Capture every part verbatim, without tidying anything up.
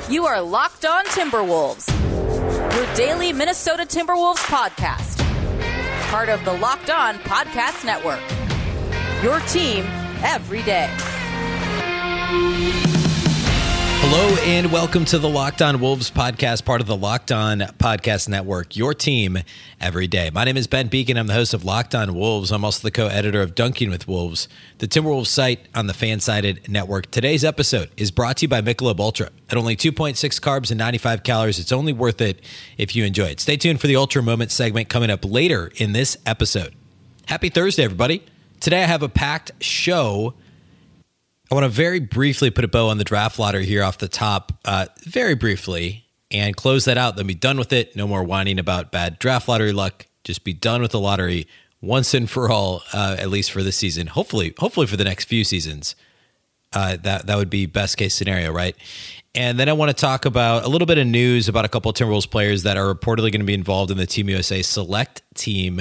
You are Locked On Timberwolves, your daily Minnesota Timberwolves podcast. Part of the Locked On Podcast Network. Your team every day. Hello and welcome to the Locked On Wolves podcast, part of the Locked On Podcast Network, your team every day. My name is Ben Beacon. I'm the host of Locked On Wolves. I'm also the co-editor of Dunking with Wolves, the Timberwolves site on the Fansided Network. Today's episode is brought to you by Michelob Ultra. At only two point six carbs and ninety-five calories, it's only worth it if you enjoy it. Stay tuned for the Ultra Moment segment coming up later in this episode. Happy Thursday, everybody. Today I have a packed show. I want to very briefly put a bow on the draft lottery here off the top, uh, very briefly, and close that out. Then be done with it. No more whining about bad draft lottery luck. Just be done with the lottery once and for all, uh, at least for this season. Hopefully, hopefully for the next few seasons. Uh, that that would be best case scenario, right? And then I want to talk about a little bit of news about a couple of Timberwolves players that are reportedly going to be involved in the Team U S A Select team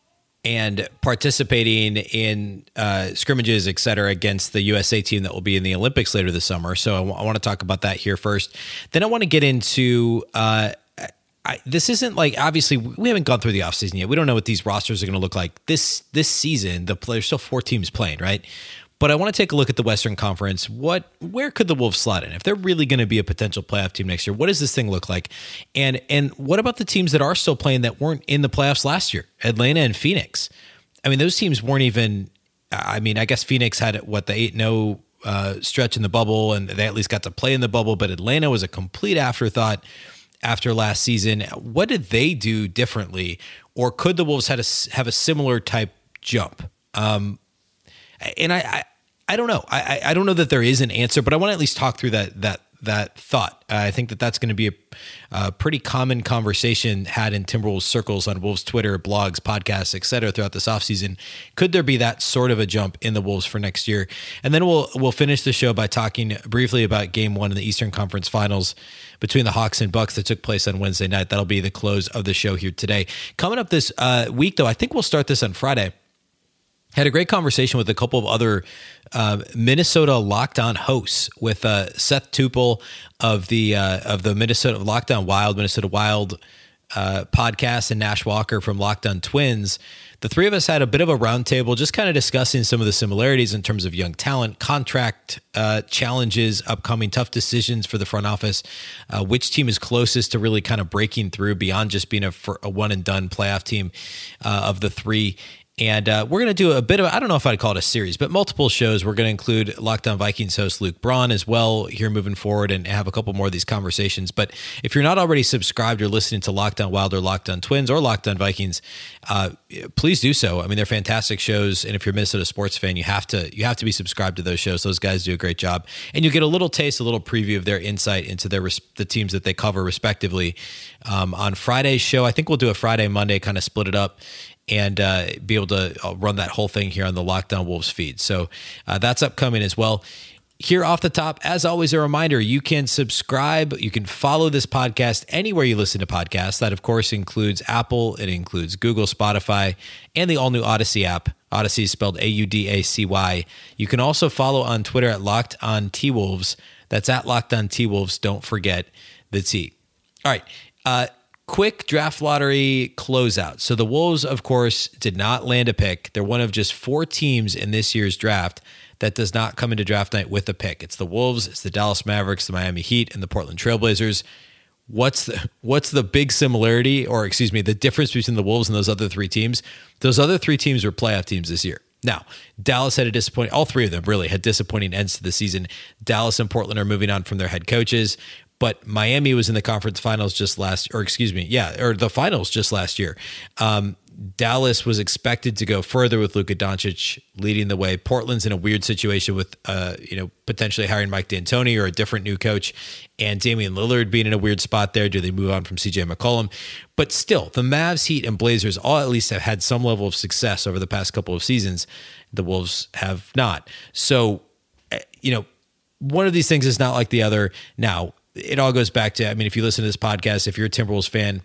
and participating in uh, scrimmages, et cetera, against the U S A team that will be in the Olympics later this summer. So I, w- I want to talk about that here first. Then I want to get into, uh, I, this isn't like, obviously, we haven't gone through the offseason yet. We don't know what these rosters are going to look like. This this season, the there's still four teams playing, right? But I want to take a look at the Western Conference. What, where could the Wolves slot in? If they're really going to be a potential playoff team next year, what does this thing look like? And and what about the teams that are still playing that weren't in the playoffs last year? Atlanta and Phoenix. I mean, those teams weren't even, I mean, I guess Phoenix had, what, the eight and oh uh, stretch in the bubble, and they at least got to play in the bubble, but Atlanta was a complete afterthought after last season. What did they do differently? Or could the Wolves have a, have a similar type jump? Um, and I, I I don't know. I, I don't know that there is an answer, but I want to at least talk through that that that thought. Uh, I think that that's going to be a, a pretty common conversation had in Timberwolves circles on Wolves Twitter, blogs, podcasts, et cetera, throughout this offseason. Could there be that sort of a jump in the Wolves for next year? And then we'll we'll finish the show by talking briefly about Game One in the Eastern Conference Finals between the Hawks and Bucks that took place on Wednesday night. That'll be the close of the show here today. Coming up this uh, week, though, I think we'll start this on Friday. Had a great conversation with a couple of other uh, Minnesota Locked On hosts, with uh, Seth Tupel of the uh, of the Minnesota Locked On Wild, Minnesota Wild uh, podcast, and Nash Walker from Locked On Twins. The three of us had a bit of a roundtable, just kind of discussing some of the similarities in terms of young talent, contract uh, challenges, upcoming tough decisions for the front office, uh, which team is closest to really kind of breaking through beyond just being a, a one and done playoff team uh, of the three. And uh, we're going to do a bit of, I don't know if I'd call it a series, but multiple shows. We're going to include Locked On Vikings host Luke Braun as well here moving forward, and have a couple more of these conversations. But if you're not already subscribed or listening to Locked On Wild or Locked On Twins or Locked On Vikings, uh, please do so. I mean, they're fantastic shows. And if you're a Minnesota sports fan, you have to you have to be subscribed to those shows. Those guys do a great job. And you get a little taste, a little preview of their insight into their the teams that they cover respectively. Um, on Friday's show, I think we'll do a Friday, Monday, kind of split it up, and uh, be able to run that whole thing here on the Locked On Wolves feed. So uh, that's upcoming as well. Here off the top, as always, a reminder, you can subscribe, you can follow this podcast anywhere you listen to podcasts. That, of course, includes Apple, it includes Google, Spotify, and the all-new Odyssey app. Odyssey is spelled A U D A C Y. You can also follow on Twitter at Locked On T-Wolves. That's at Locked On T-Wolves. Don't forget the T. All right. Uh, Quick draft lottery closeout. So the Wolves, of course, did not land a pick. They're one of just four teams in this year's draft that does not come into draft night with a pick. It's the Wolves, it's the Dallas Mavericks, the Miami Heat, and the Portland Trailblazers. What's the what's the big similarity, or excuse me, the difference between the Wolves and those other three teams? Those other three teams were playoff teams this year. Now, Dallas had a disappointing, all three of them really had disappointing ends to the season. Dallas and Portland are moving on from their head coaches. But Miami was in the conference finals just last, or excuse me, yeah, or the finals just last year. Um, Dallas was expected to go further with Luka Doncic leading the way. Portland's in a weird situation with, uh, you know, potentially hiring Mike D'Antoni or a different new coach, and Damian Lillard being in a weird spot there. Do they move on from C J McCollum? But still, the Mavs, Heat, and Blazers all at least have had some level of success over the past couple of seasons. The Wolves have not. So, you know, one of these things is not like the other. Now, it all goes back to, I mean, if you listen to this podcast, if you're a Timberwolves fan,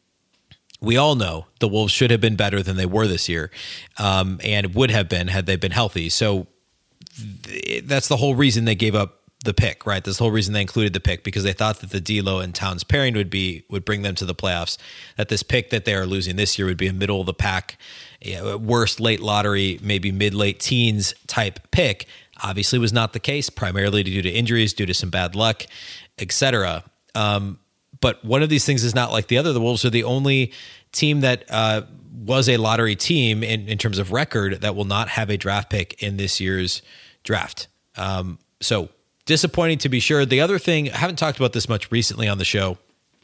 we all know the Wolves should have been better than they were this year, um, and would have been had they been healthy. So th- that's the whole reason they gave up the pick, right? This whole reason they included the pick because they thought that the D'Lo and Towns pairing would be would bring them to the playoffs. That this pick that they are losing this year would be a middle of the pack, you know, worst late lottery, maybe mid late teens type pick. Obviously, was not the case. Primarily due to injuries, due to some bad luck, et cetera. Um, but one of these things is not like the other. The Wolves are the only team that uh, was a lottery team in, in terms of record that will not have a draft pick in this year's draft. Um, so. Disappointing to be sure. The other thing, I haven't talked about this much recently on the show,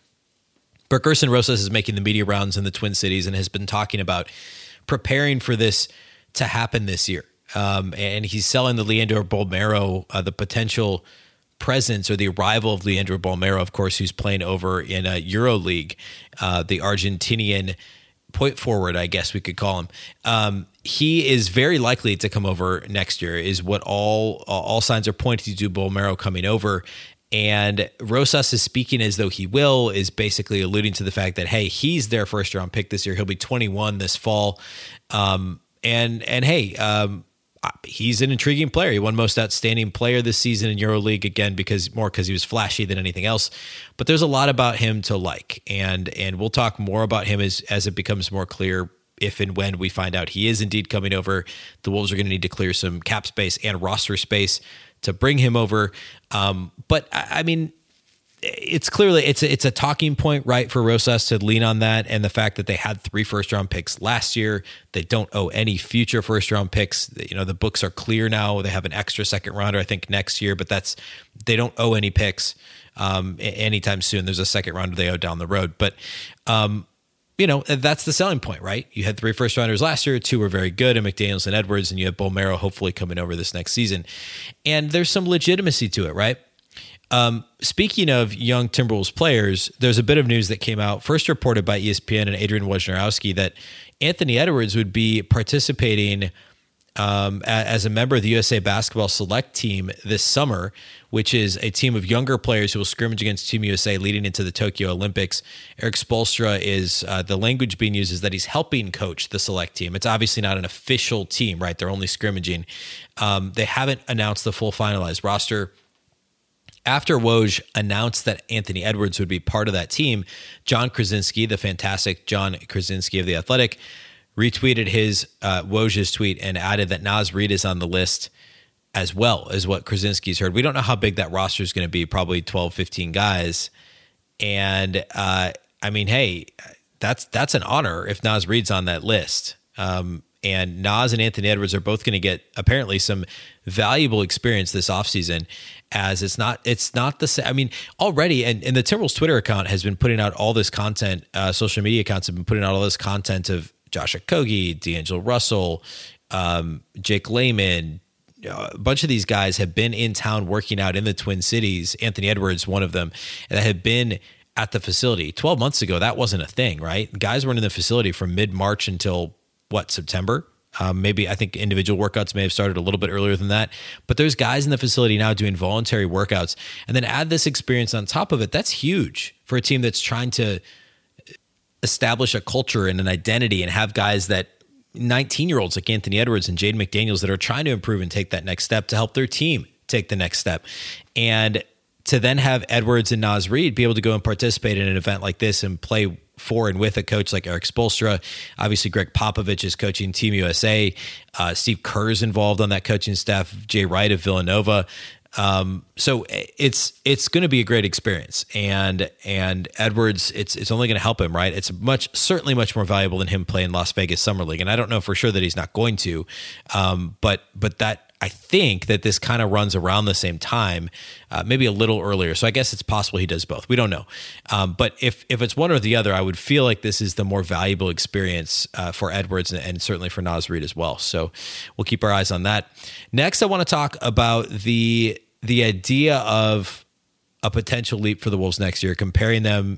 but Gerson Rosas is making the media rounds in the Twin Cities and has been talking about preparing for this to happen this year. Um, and he's selling the Leandro Bolmaro, uh, the potential presence or the arrival of Leandro Bolmaro, of course, who's playing over in a EuroLeague, uh, the Argentinian point forward, I guess we could call him. Um, he is very likely to come over next year, is what all all signs are pointing to Bolmaro coming over. And Rosas is speaking as though he will, is basically alluding to the fact that, hey, he's their first round pick this year. He'll be twenty-one this fall. Um, and, and hey, um, he's an intriguing player. He won most outstanding player this season in EuroLeague, again, because more because he was flashy than anything else. But there's a lot about him to like. And, and we'll talk more about him as, as it becomes more clear if and when we find out he is indeed coming over. The Wolves are going to need to clear some cap space and roster space to bring him over. Um, but I, I mean, it's clearly it's a, it's a talking point, right, for Rosas to lean on that, and the fact that they had three first round picks last year, they don't owe any future first round picks. You know, the books are clear now. They have an extra second rounder, I think, next year, but that's they don't owe any picks um, anytime soon. There's a second rounder they owe down the road, but. Um, You know, that's the selling point, right? You had three first rounders last year. Two were very good, and McDaniels and Edwards, and you have Bolmaro hopefully coming over this next season. And there's some legitimacy to it, right? Um, speaking of young Timberwolves players, there's a bit of news that came out, first reported by E S P N and Adrian Wojnarowski, that Anthony Edwards would be participating um, as a member of the U S A Basketball Select Team this summer, which is a team of younger players who will scrimmage against Team U S A leading into the Tokyo Olympics. Erik Spoelstra is, uh, the language being used is that he's helping coach the select team. It's obviously not an official team, right? They're only scrimmaging. Um, they haven't announced the full finalized roster. After Woj announced that Anthony Edwards would be part of that team, John Krasinski, the fantastic John Krasinski of The Athletic, retweeted his uh, Woj's tweet and added that Naz Reid is on the list as well, as what Krasinski's heard. We don't know how big that roster is going to be, probably twelve, fifteen guys. And uh, I mean, hey, that's that's an honor if Naz Reid's on that list. Um, and Naz and Anthony Edwards are both going to get apparently some valuable experience this offseason, as it's not it's not the same. I mean, already, and, and the Timberwolves Twitter account has been putting out all this content. Uh, social media accounts have been putting out all this content of Josh Okogie, D'Angelo Russell, um, Jake Layman. A bunch of these guys have been in town working out in the Twin Cities. Anthony Edwards, one of them, that have been at the facility. twelve months ago, that wasn't a thing, right? Guys weren't in the facility from mid-March until, what, September? Um, maybe I think individual workouts may have started a little bit earlier than that. But there's guys in the facility now doing voluntary workouts. And then add this experience on top of it. That's huge for a team that's trying to establish a culture and an identity and have guys that nineteen-year-olds like Anthony Edwards and Jaden McDaniels that are trying to improve and take that next step to help their team take the next step. And to then have Edwards and Naz Reid be able to go and participate in an event like this and play for and with a coach like Erik Spoelstra. Obviously, Greg Popovich is coaching Team U S A. Uh, Steve Kerr's involved on that coaching staff. Jay Wright of Villanova. Um, so it's it's going to be a great experience, and and Edwards, it's it's only going to help him, right? It's much certainly much more valuable than him playing Las Vegas Summer League, and I don't know for sure that he's not going to, um, but but that I think that this kind of runs around the same time, uh, maybe a little earlier. So I guess it's possible he does both. We don't know, um, but if if it's one or the other, I would feel like this is the more valuable experience uh, for Edwards and, and certainly for Naz Reid as well. So we'll keep our eyes on that. Next, I want to talk about the. The idea of a potential leap for the Wolves next year, comparing them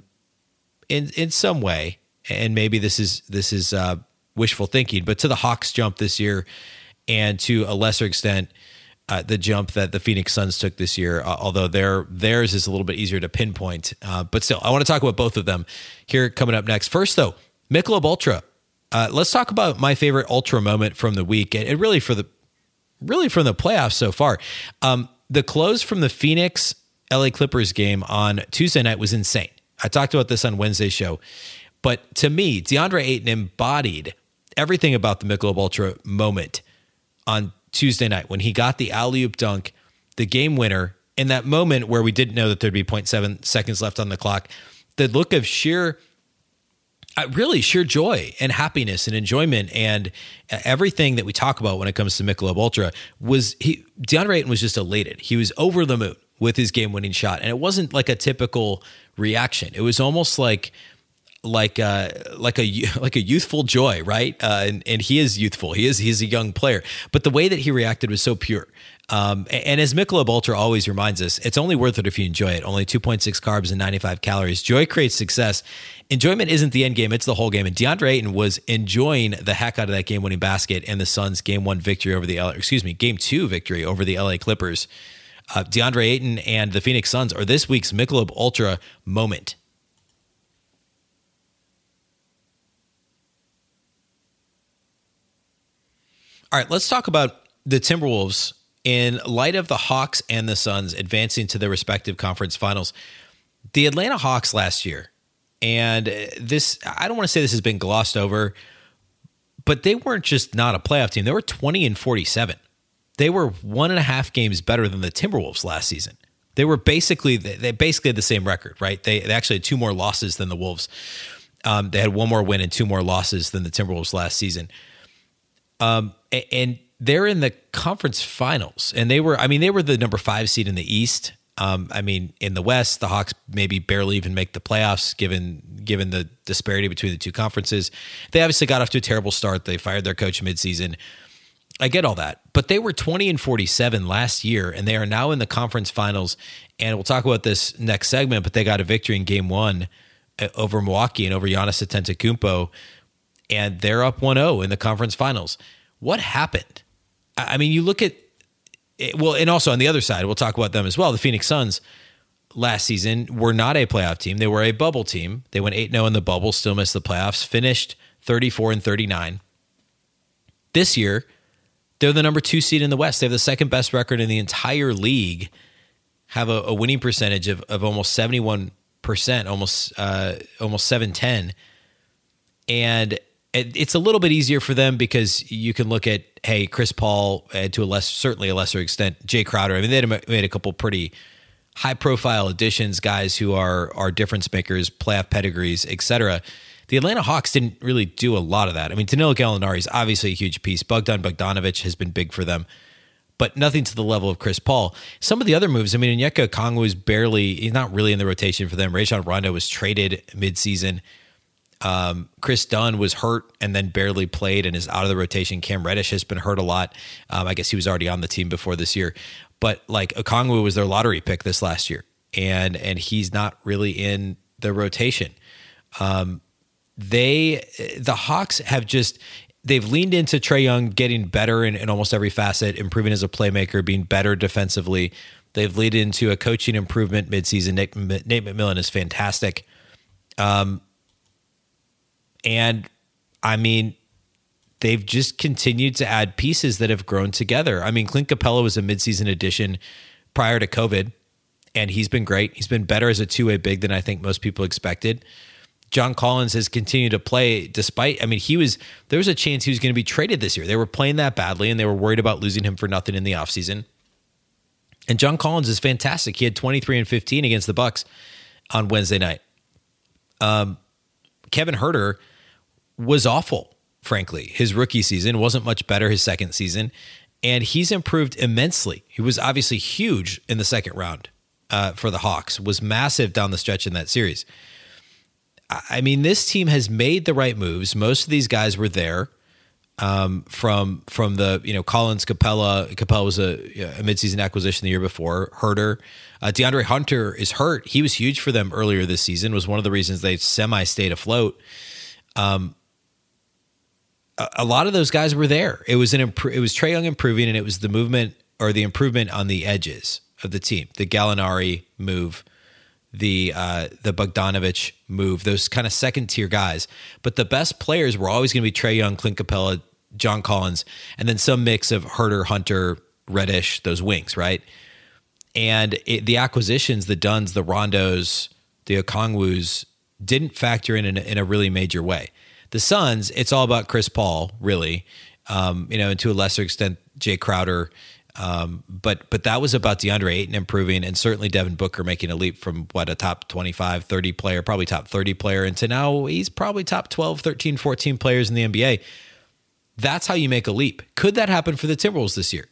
in in some way, and maybe this is this is uh, wishful thinking, but to the Hawks jump this year, and to a lesser extent, uh, the jump that the Phoenix Suns took this year. Uh, although their theirs is a little bit easier to pinpoint, uh, but still, I want to talk about both of them here coming up next. First, though, Michelob Ultra. Uh, let's talk about my favorite Ultra moment from the week, and really for the really from the playoffs so far. Um, the close from the Phoenix L A Clippers game on Tuesday night was insane. I talked about this on Wednesday's show. But to me, DeAndre Ayton embodied everything about the Michelob Ultra moment on Tuesday night when he got the alley-oop dunk, the game winner, in that moment where we didn't know that there'd be zero point seven seconds left on the clock. The look of sheer, uh, really sheer joy and happiness and enjoyment and everything that we talk about when it comes to Michelob Ultra was he. DeAndre Ayton was just elated. He was over the moon with his game-winning shot, and it wasn't like a typical reaction. It was almost like. like uh like a like a youthful joy, right? Uh, and and he is youthful. He is he's a young player, but the way that he reacted was so pure. Um, and, and as Michelob Ultra always reminds us, it's only worth it if you enjoy it. Only two point six carbs and ninety-five calories. Joy creates success. Enjoyment isn't the end game; it's the whole game. And DeAndre Ayton was enjoying the heck out of that game-winning basket and the Suns' game one victory over the L A, excuse me, game two victory over the L A Clippers. Uh, DeAndre Ayton and the Phoenix Suns are this week's Michelob Ultra moment. All right, let's talk about the Timberwolves in light of the Hawks and the Suns advancing to their respective conference finals. The Atlanta Hawks last year, and this, I don't want to say this has been glossed over, but they weren't just not a playoff team. They were twenty and forty-seven. They were one and a half games better than the Timberwolves last season. They were basically, they basically had the same record, right? They, they actually had two more losses than the Wolves. Um, they had one more win and two more losses than the Timberwolves last season. Um, and they're in the conference finals, and they were, I mean, they were the number five seed in the East. Um, I mean, in the West, the Hawks maybe barely even make the playoffs given, given the disparity between the two conferences. They obviously got off to a terrible start. They fired their coach midseason. I get all that, but they were twenty and forty-seven last year, and they are now in the conference finals. And we'll talk about this next segment, but they got a victory in game one over Milwaukee and over Giannis Antetokounmpo. And they're up one oh in the conference finals. What happened? I mean, you look at it, well, and also on the other side, we'll talk about them as well. The Phoenix Suns last season were not a playoff team. They were a bubble team. They went eight and oh in the bubble, still missed the playoffs, finished thirty-four and thirty-nine. This year, they're the number two seed in the West. They have the second best record in the entire league, have a, a winning percentage of, of almost seventy-one percent, almost uh, almost seven ten. And it's a little bit easier for them because you can look at, hey, Chris Paul, and to a less, certainly a lesser extent, Jay Crowder. I mean, they had made a couple pretty high-profile additions, guys who are are difference makers, playoff pedigrees, et cetera. The Atlanta Hawks didn't really do a lot of that. I mean, Danilo Gallinari is obviously a huge piece. Bogdan Bogdanovic has been big for them, but nothing to the level of Chris Paul. Some of the other moves, I mean, Onyeka Okongwu is barely, he's not really in the rotation for them. Rajon Rondo was traded midseason. Um, Chris Dunn was hurt and then barely played and is out of the rotation. Cam Reddish has been hurt a lot. Um, I guess he was already on the team before this year, but like Okongwu was their lottery pick this last year, and and he's not really in the rotation. Um, they the Hawks have just they've leaned into Trae Young getting better in, in almost every facet, improving as a playmaker, being better defensively. They've leaned into a coaching improvement midseason. Nate, Nate McMillan is fantastic. Um, And I mean, they've just continued to add pieces that have grown together. I mean, Clint Capella was a midseason addition prior to COVID, and he's been great. He's been better as a two-way big than I think most people expected. John Collins has continued to play despite, I mean, he was, there was a chance he was going to be traded this year. They were playing that badly, and they were worried about losing him for nothing in the offseason. And John Collins is fantastic. He had twenty-three and fifteen against the Bucks on Wednesday night. Um, Kevin Huerter was awful, frankly. His rookie season wasn't much better his second season, and he's improved immensely. He was obviously huge in the second round uh, for the Hawks, was massive down the stretch in that series. I mean, this team has made the right moves. Most of these guys were there um, from from the, you know, Collins, Capella. Capella was a, a midseason acquisition the year before. Huerter. Uh, DeAndre Hunter is hurt. He was huge for them earlier this season, was one of the reasons they semi-stayed afloat. Um, A lot of those guys were there. It was an imp- it was Trae Young improving, and it was the movement or the improvement on the edges of the team. The Gallinari move, the uh, the Bogdanovic move, those kind of second tier guys. But the best players were always going to be Trae Young, Clint Capella, John Collins, and then some mix of Huerter, Hunter, Reddish, those wings, right? And it, the acquisitions, the Dunns, the Rondos, the Okongwus didn't factor in in a, in a really major way. The Suns, it's all about Chris Paul, really, um, you know, and to a lesser extent, Jay Crowder. Um, but but that was about DeAndre Ayton improving, and certainly Devin Booker making a leap from, what, a top twenty-five, thirty player, probably top thirty player, into now he's probably top twelve, thirteen, fourteen players in the N B A. That's how you make a leap. Could that happen for the Timberwolves this year?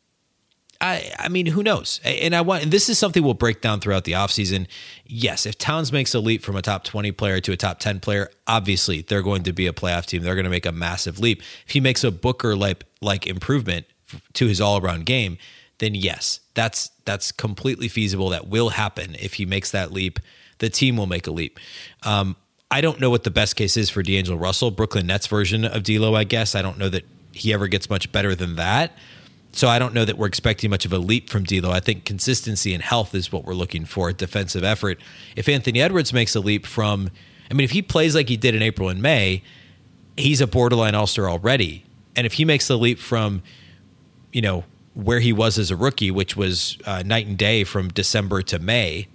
I I mean, who knows? And I want and this is something we'll break down throughout the offseason. Yes, if Towns makes a leap from a top twenty player to a top ten player, obviously they're going to be a playoff team. They're going to make a massive leap. If he makes a Booker like like improvement to his all-around game, then yes, that's that's completely feasible. That will happen. If he makes that leap, the team will make a leap. Um, I don't know what the best case is for D'Angelo Russell, Brooklyn Nets version of D'Lo, I guess. I don't know that he ever gets much better than that. So I don't know that we're expecting much of a leap from D'Lo. I think consistency and health is what we're looking for, defensive effort. If Anthony Edwards makes a leap from, I mean, if he plays like he did in April and May, he's a borderline all-star already. And if he makes the leap from, you know, where he was as a rookie, which was uh, night and day from December to May,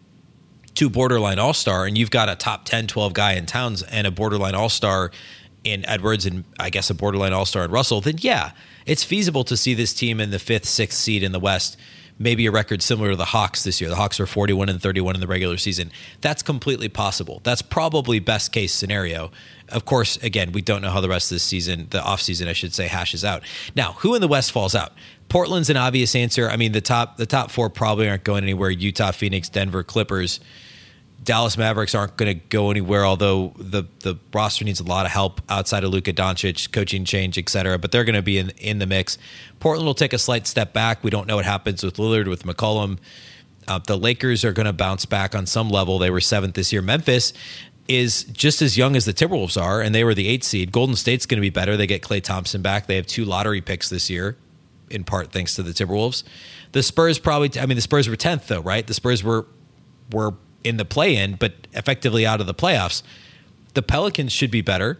to borderline all-star, and you've got a top ten, twelve guy in Towns and a borderline all-star in Edwards and I guess a borderline all-star in Russell, then yeah, it's feasible to see this team in the fifth, sixth seed in the West, maybe a record similar to the Hawks this year. The Hawks were forty-one and thirty-one in the regular season. That's completely possible. That's probably best case scenario. Of course, again, we don't know how the rest of this season, the offseason, I should say, hashes out. Now, who in the West falls out? Portland's an obvious answer. I mean, the top the top four probably aren't going anywhere. Utah, Phoenix, Denver, Clippers. Dallas Mavericks aren't going to go anywhere, although the the roster needs a lot of help outside of Luka Doncic, coaching change, et cetera. But they're going to be in, in the mix. Portland will take a slight step back. We don't know what happens with Lillard, with McCollum. Uh, the Lakers are going to bounce back on some level. They were seventh this year. Memphis is just as young as the Timberwolves are, and they were the eighth seed. Golden State's going to be better. They get Klay Thompson back. They have two lottery picks this year, in part thanks to the Timberwolves. The Spurs probably, I mean, the Spurs were tenth, though, right? The Spurs were were in the play-in, but effectively out of the playoffs. The Pelicans should be better.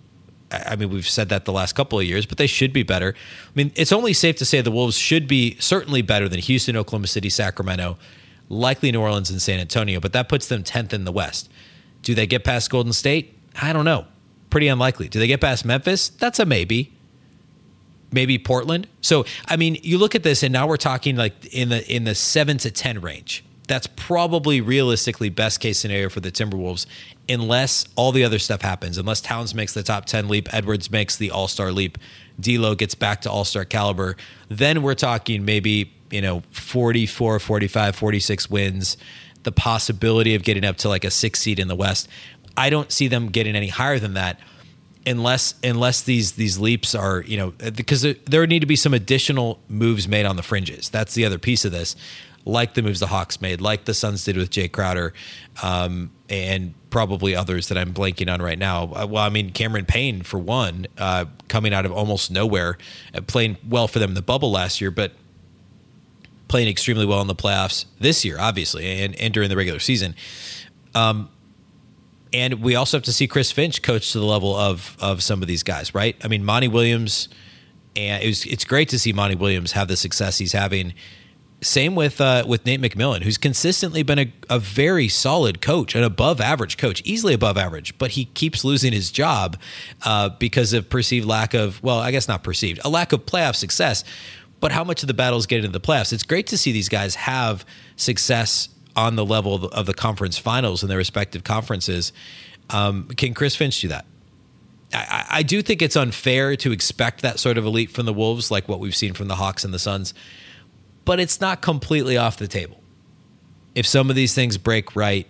I mean, we've said that the last couple of years, but they should be better. I mean, it's only safe to say the Wolves should be certainly better than Houston, Oklahoma City, Sacramento, likely New Orleans and San Antonio, but that puts them tenth in the West. Do they get past Golden State? I don't know. Pretty unlikely. Do they get past Memphis? That's a maybe. Maybe Portland. So, I mean, you look at this, and now we're talking like in the in the seven to ten range. That's probably realistically best case scenario for the Timberwolves, unless all the other stuff happens. Unless Towns makes the top ten leap, Edwards makes the all-star leap, D'Lo gets back to all-star caliber. Then we're talking maybe, you know, forty-four, forty-five, forty-six wins, the possibility of getting up to like a six seed in the West. I don't see them getting any higher than that unless unless these these leaps are, you know, because there, there need to be some additional moves made on the fringes. That's the other piece of this. Like the moves the Hawks made, like the Suns did with Jay Crowder, um, and probably others that I'm blanking on right now. Uh, well, I mean, Cameron Payne, for one, uh, coming out of almost nowhere, uh, playing well for them in the bubble last year, but playing extremely well in the playoffs this year, obviously, and, and during the regular season. Um, and we also have to see Chris Finch coach to the level of of some of these guys, right? I mean, Monty Williams, and it was, it's great to see Monty Williams have the success he's having. Same with uh, with Nate McMillan, who's consistently been a, a very solid coach, an above average coach, easily above average, but he keeps losing his job uh, because of perceived lack of, well, I guess not perceived, a lack of playoff success. But how much of the battles get into the playoffs? It's great to see these guys have success on the level of the, of the conference finals in their respective conferences. Um, can Chris Finch do that? I, I do think it's unfair to expect that sort of elite from the Wolves, like what we've seen from the Hawks and the Suns. But it's not completely off the table. If some of these things break right,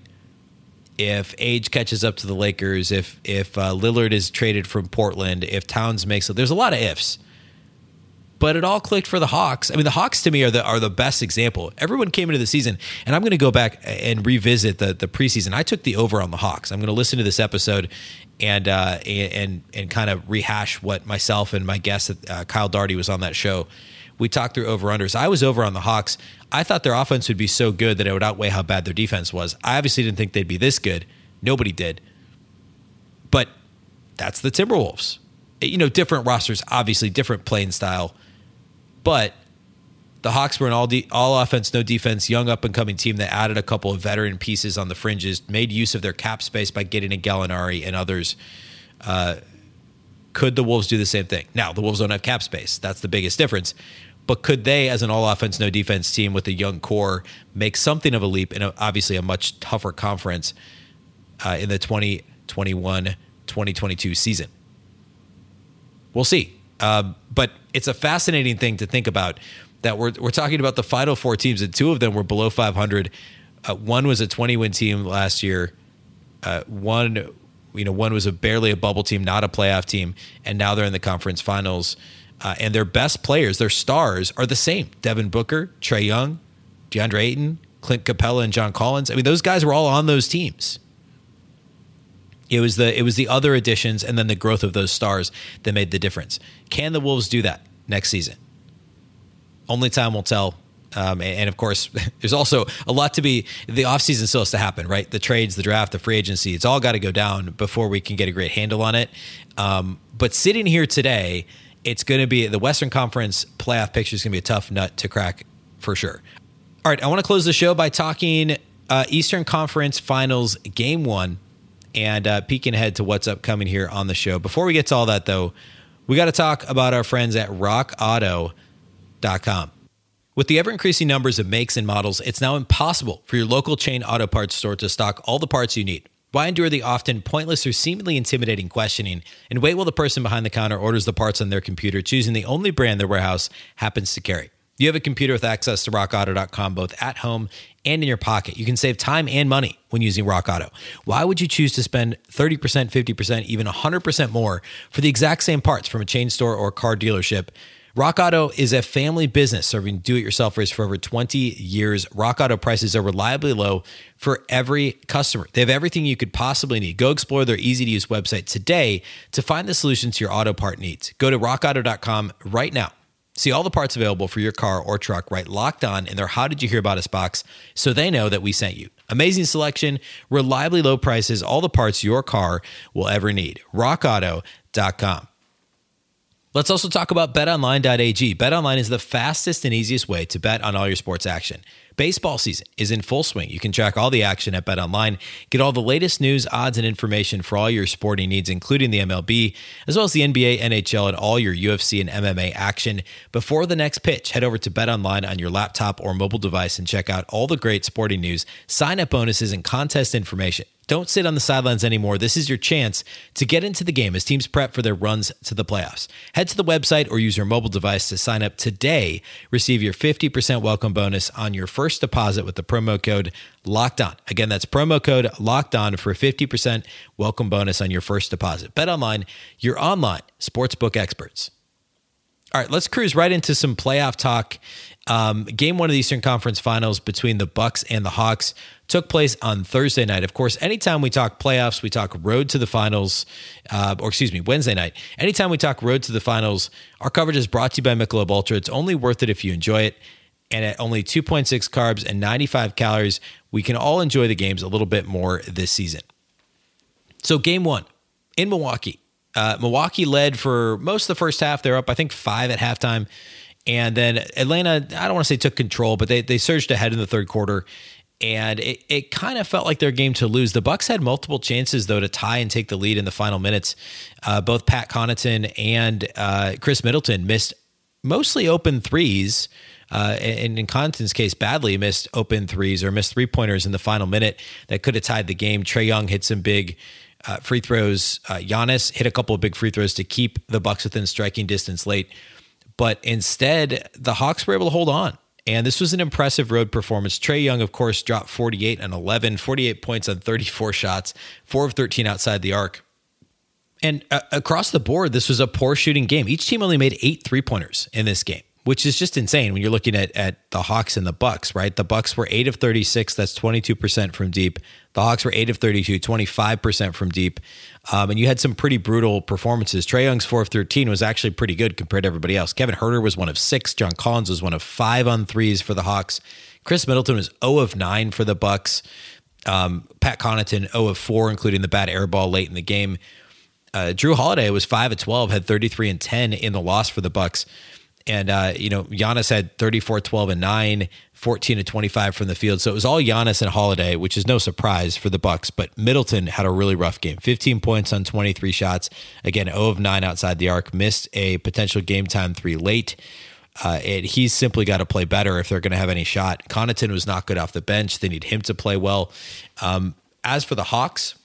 if Age catches up to the Lakers, if if uh, Lillard is traded from Portland, if Towns makes it, there's a lot of ifs. But it all clicked for the Hawks. I mean, the Hawks to me are the are the best example. Everyone came into the season, and I'm going to go back and revisit the the preseason. I took the over on the Hawks. I'm going to listen to this episode and uh, and and kind of rehash what myself and my guest uh, Kyle Daugherty was on that show. We talked through over-unders. I was over on the Hawks. I thought their offense would be so good that it would outweigh how bad their defense was. I obviously didn't think they'd be this good. Nobody did. But that's the Timberwolves. You know, different rosters, obviously, different playing style. But The Hawks were an all de- all offense, no defense, young up-and-coming team that added a couple of veteran pieces on the fringes, made use of their cap space by getting a Gallinari and others. Uh, could the Wolves do the same thing? Now, the Wolves don't have cap space. That's the biggest difference. But could they, as an all-offense, no-defense team with a young core, make something of a leap in a, obviously a much tougher conference uh, in the twenty twenty-one twenty twenty-two season? We'll see. Uh, but it's a fascinating thing to think about that we're we're talking about the Final Four teams, and two of them were below five hundred. Uh, one was a twenty-win team last year. Uh, one, you know, one was a barely a bubble team, not a playoff team, and now they're in the conference finals. Uh, and their best players, their stars, are the same: Devin Booker, Trae Young, DeAndre Ayton, Clint Capella, and John Collins. I mean, those guys were all on those teams. It was the it was the other additions and then the growth of those stars that made the difference. Can the Wolves do that next season? Only time will tell. Um, and, and, of course, there's also a lot to be – the offseason still has to happen, right? The trades, the draft, the free agency, it's all got to go down before we can get a great handle on it. Um, but sitting here today, it's going to be – the Western Conference playoff picture is going to be a tough nut to crack for sure. All right, I want to close the show by talking uh, Eastern Conference Finals Game one and uh, peeking ahead to what's upcoming here on the show. Before we get to all that, though, we got to talk about our friends at rock auto dot com. With the ever-increasing numbers of makes and models, it's now impossible for your local chain auto parts store to stock all the parts you need. Why endure the often pointless or seemingly intimidating questioning and wait while the person behind the counter orders the parts on their computer, choosing the only brand their warehouse happens to carry? You have a computer with access to rock auto dot com both at home and in your pocket. You can save time and money when using Rock Auto. Why would you choose to spend thirty percent, fifty percent, even one hundred percent more for the exact same parts from a chain store or car dealership? Rock Auto is a family business serving do-it-yourselfers for over twenty years. Rock Auto prices are reliably low for every customer. They have everything you could possibly need. Go explore their easy-to-use website today to find the solution to your auto part needs. Go to rock auto dot com right now. See all the parts available for your car or truck right locked on in their How Did You Hear About Us box so they know that we sent you. Amazing selection, reliably low prices, all the parts your car will ever need. rock auto dot com. Let's also talk about bet online dot a g. BetOnline is the fastest and easiest way to bet on all your sports action. Baseball season is in full swing. You can track all the action at BetOnline. Get all the latest news, odds, and information for all your sporting needs, including the M L B, as well as the N B A, N H L, and all your U F C and M M A action. Before the next pitch, head over to BetOnline on your laptop or mobile device and check out all the great sporting news, sign-up bonuses, and contest information. Don't sit on the sidelines anymore. This is your chance to get into the game as teams prep for their runs to the playoffs. Head to the website or use your mobile device to sign up today. Receive your fifty percent welcome bonus on your first deposit with the promo code LOCKEDON. Again, that's promo code LOCKEDON for fifty percent welcome bonus on your first deposit. BetOnline, your online sportsbook experts. All right, let's cruise right into some playoff talk. Um, game one of the Eastern Conference Finals between the Bucks and the Hawks took place on Thursday night. Of course, anytime we talk playoffs, we talk road to the finals, uh, or excuse me, Wednesday night. Anytime we talk road to the finals, our coverage is brought to you by Michelob Ultra. It's only worth it if you enjoy it. And at only two point six carbs and ninety-five calories, we can all enjoy the games a little bit more this season. So game one in Milwaukee. Uh, Milwaukee led for most of the first half. They're up, I think, five at halftime. And then Atlanta, I don't want to say took control, but they they surged ahead in the third quarter. And it, it kind of felt like their game to lose. The Bucks had multiple chances, though, to tie and take the lead in the final minutes. Uh, both Pat Connaughton and uh, Chris Middleton missed mostly open threes. Uh, and in Connaughton's case, badly missed open threes or missed three-pointers in the final minute that could have tied the game. Trae Young hit some big uh, free throws. Uh, Giannis hit a couple of big free throws to keep the Bucks within striking distance late. But instead, the Hawks were able to hold on. And this was an impressive road performance. Trae Young, of course, dropped forty-eight and eleven, forty-eight points on thirty-four shots, four of thirteen outside the arc. And uh, across the board, this was a poor shooting game. Each team only made eight three-pointers in this game, which is just insane when you're looking at, at the Hawks and the Bucks, right? The Bucks were eight of thirty-six. That's twenty-two percent from deep. The Hawks were eight of thirty-two, twenty-five percent from deep. Um, and you had some pretty brutal performances. Trae Young's four of thirteen was actually pretty good compared to everybody else. Kevin Huerter was one of six. John Collins was one of five on threes for the Hawks. Chris Middleton was zero of nine for the Bucks. Um, Pat Connaughton zero of four, including the bad air ball late in the game. Uh, Drew Holiday was five of twelve, had thirty-three and ten in the loss for the Bucks. And, uh, you know, Giannis had thirty-four, twelve, and nine, fourteen to twenty-five from the field. So it was all Giannis and Holiday, which is no surprise for the Bucks. But Middleton had a really rough game. fifteen points on twenty-three shots. Again, zero of nine outside the arc. Missed a potential game time three late. Uh, and he's simply got to play better if they're going to have any shot. Connaughton was not good off the bench. They need him to play well. Um, as for the Hawks,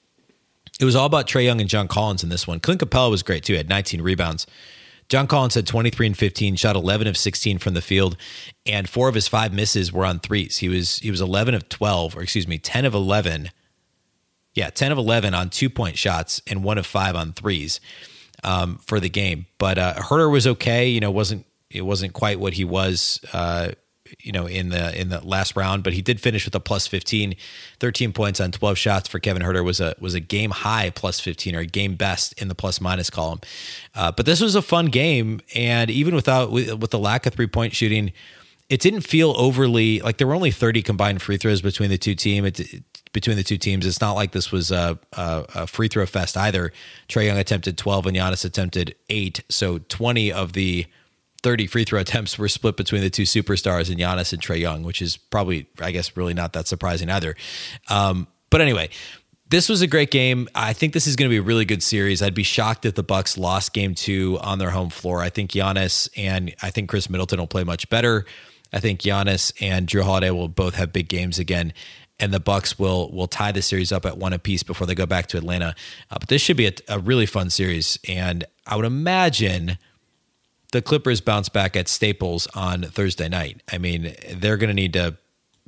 it was all about Trae Young and John Collins in this one. Clint Capella was great too. He had nineteen rebounds. John Collins had twenty-three and fifteen, shot eleven of sixteen from the field, and four of his five misses were on threes. He was he was eleven of twelve, or excuse me, ten of eleven. Yeah, ten of eleven on two-point shots and one of five on threes um, for the game. But uh, Huerter was okay. You know, wasn't it wasn't quite what he was, uh, you know, in the in the last round. But he did finish with a plus fifteen, thirteen points on twelve shots for Kevin Huerter was a was a game high plus fifteen, or a game best in the plus minus column. Uh, but this was a fun game, and even without with, with the lack of three point shooting, it didn't feel overly like there were only thirty combined free throws between the two team. It, it, between the two teams, it's not like this was a, a, a free throw fest either. Trae Young attempted twelve and Giannis attempted eight, so twenty of the thirty free throw attempts were split between the two superstars in Giannis and Trae Young, which is probably, I guess, really not that surprising either. Um, but anyway, this was a great game. I think this is going to be a really good series. I'd be shocked if the Bucks lost game two on their home floor. I think Giannis and I think Chris Middleton will play much better. I think Giannis and Jrue Holiday will both have big games again, and the Bucks will will tie the series up at one apiece before they go back to Atlanta. Uh, but this should be a, a really fun series, and I would imagine the Clippers bounce back at Staples on Thursday night. I mean, they're going to need to,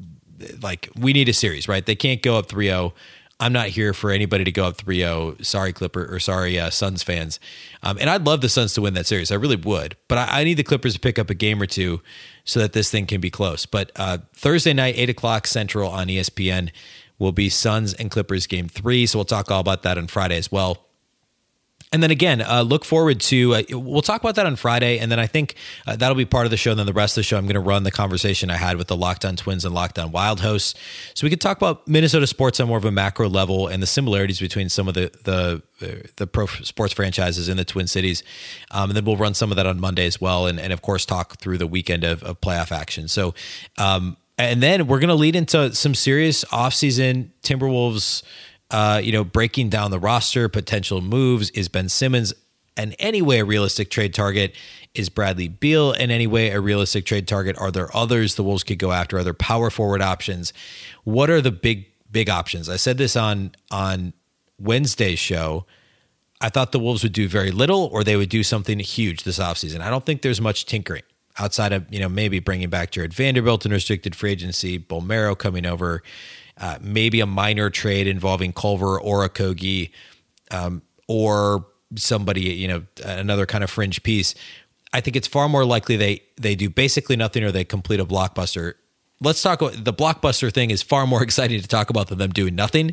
like, we need a series, right? They can't go up three oh. I'm not here for anybody to go up three oh. Sorry, Clipper, or sorry, uh, Suns fans. Um, and I'd love the Suns to win that series. I really would. But I, I need the Clippers to pick up a game or two so that this thing can be close. But uh, Thursday night, eight o'clock Central on E S P N will be Suns and Clippers game three. So we'll talk all about that on Friday as well. And then again, uh, look forward to, uh, we'll talk about that on Friday. And then I think uh, that'll be part of the show. And then the rest of the show, I'm going to run the conversation I had with the Locked On Twins and Locked On Wild hosts. So we could talk about Minnesota sports on more of a macro level and the similarities between some of the the, the pro sports franchises in the Twin Cities. Um, and then we'll run some of that on Monday as well. And, and of course, talk through the weekend of, of playoff action. So, um, and then we're going to lead into some serious offseason Timberwolves, Uh, you know, breaking down the roster, potential moves. Is Ben Simmons in any way a realistic trade target? Is Bradley Beal in any way a realistic trade target? Are there others the Wolves could go after? Are there power forward options? What are the big, big options? I said this on, on Wednesday's show. I thought the Wolves would do very little, or they would do something huge this offseason. I don't think there's much tinkering outside of, you know, maybe bringing back Jared Vanderbilt in restricted free agency, Bolmero coming over, Uh, maybe a minor trade involving Culver or Okogie, um, or somebody, you know, another kind of fringe piece. I think it's far more likely they they do basically nothing or they complete a blockbuster. Let's talk about the blockbuster thing is far more exciting to talk about than them doing nothing.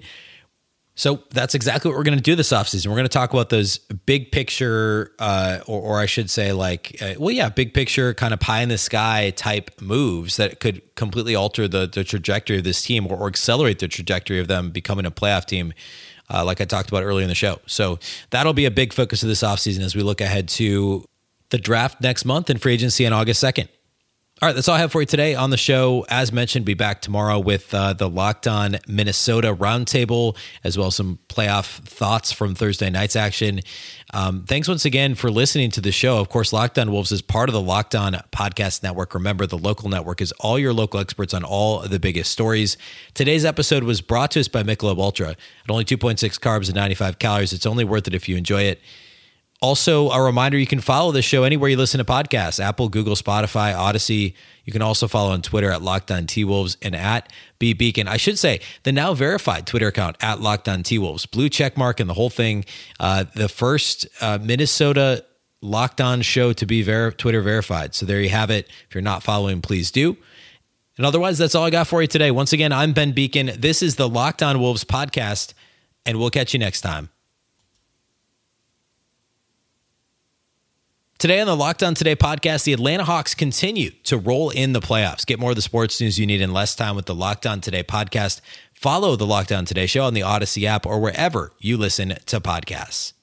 So that's exactly what we're going to do this offseason. We're going to talk about those big picture, uh, or, or I should say like, uh, well, yeah, big picture kind of pie in the sky type moves that could completely alter the, the trajectory of this team or, or accelerate the trajectory of them becoming a playoff team, uh, like I talked about earlier in the show. So that'll be a big focus of this offseason as we look ahead to the draft next month and free agency on August second. All right, that's all I have for you today on the show. As mentioned, be back tomorrow with uh, the Locked On Minnesota Roundtable, as well as some playoff thoughts from Thursday night's action. Um, thanks once again for listening to the show. Of course, Locked On Wolves is part of the Locked On Podcast Network. Remember, the local network is all your local experts on all of the biggest stories. Today's episode was brought to us by Michelob Ultra. At only two point six carbs and ninety-five calories, it's only worth it if you enjoy it. Also, a reminder, you can follow the show anywhere you listen to podcasts, Apple, Google, Spotify, Odyssey. You can also follow on Twitter at Locked On T-Wolves and at B Beacon. I should say, the now verified Twitter account at Locked On T-Wolves. Blue check mark and the whole thing. Uh, the first uh, Minnesota Locked On show to be ver- Twitter verified. So there you have it. If you're not following, please do. And otherwise, that's all I got for you today. Once again, I'm Ben Beacon. This is the Locked On Wolves podcast, and we'll catch you next time. Today on the Locked On Today podcast, the Atlanta Hawks continue to roll in the playoffs. Get more of the sports news you need in less time with the Locked On Today podcast. Follow the Locked On Today show on the Odyssey app or wherever you listen to podcasts.